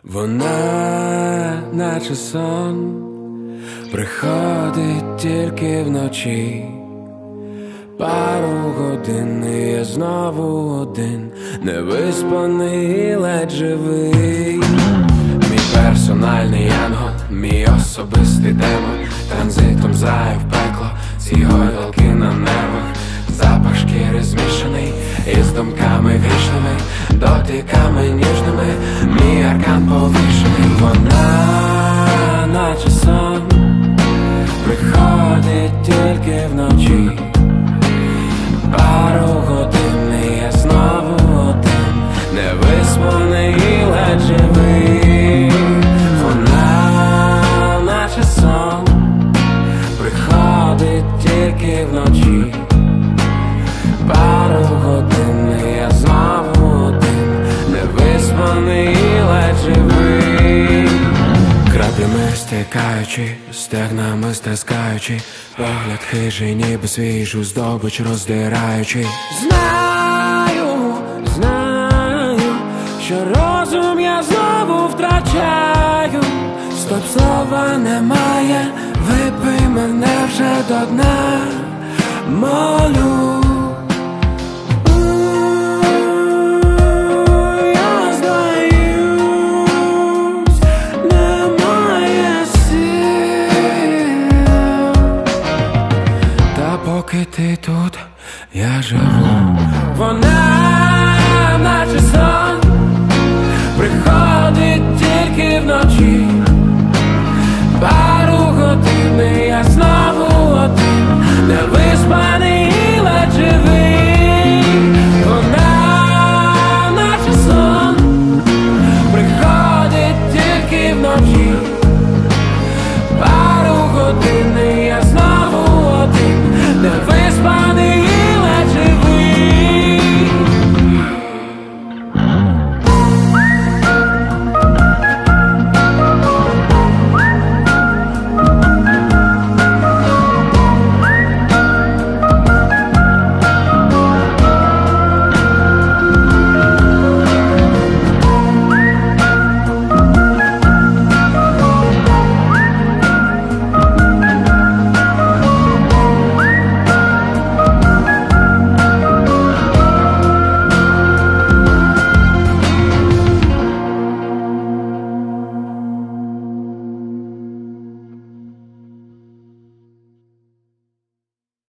Вона, наче сон, приходить тільки вночі. Пару годин і я знову один, невиспаний, ледь живий. Мій персональний янгол, мій особистий демон, транзитом зраю в пекло, ці гойдалки на нервах. Запах шкіри змішаний із думками грішними, дотиками ніжними, мій аркан повішений. Вона, наче сон, приходить тільки вночі. Пару годин і я знову один, невиспаний, ледь живий. Вона, наче сон, приходить тільки вночі. Пару годин і я знову один, невиспаний, ледь живий. Краплями стикаючи, стегнами стискаючи, погляд хижий, ніби свіжу здобич роздираючи. Знаю, що розум я знову втрачаю. Стоп, слова немає, випий мене вже до дна, молю. Поки ти тут, я живу. Вона, наче сон, приходить тільки вночі.